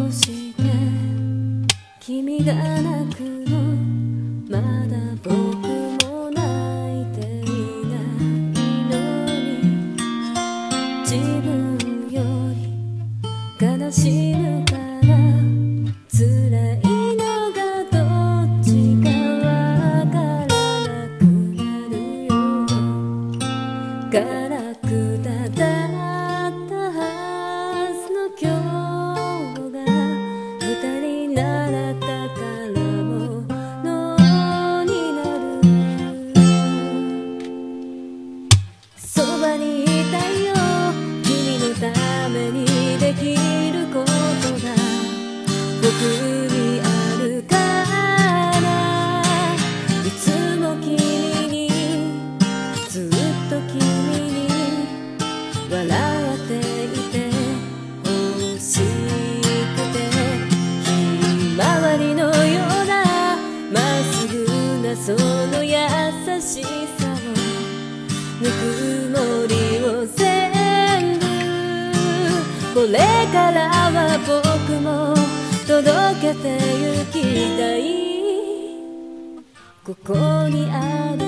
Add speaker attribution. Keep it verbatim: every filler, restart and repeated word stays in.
Speaker 1: うして君が泣くのまだ僕も泣いていないのに自分より悲しむから辛いのがどっちかわからなくなるよガラクタだったはずの今日が二人なら宝物になるそばにいたいよ君のためにできることが僕にあるからいつも君にずっと君に笑っていて欲しくてひまわりのようなまっすぐなその優しさをぬくもりを全部これからは僕も届けてゆきたいここにある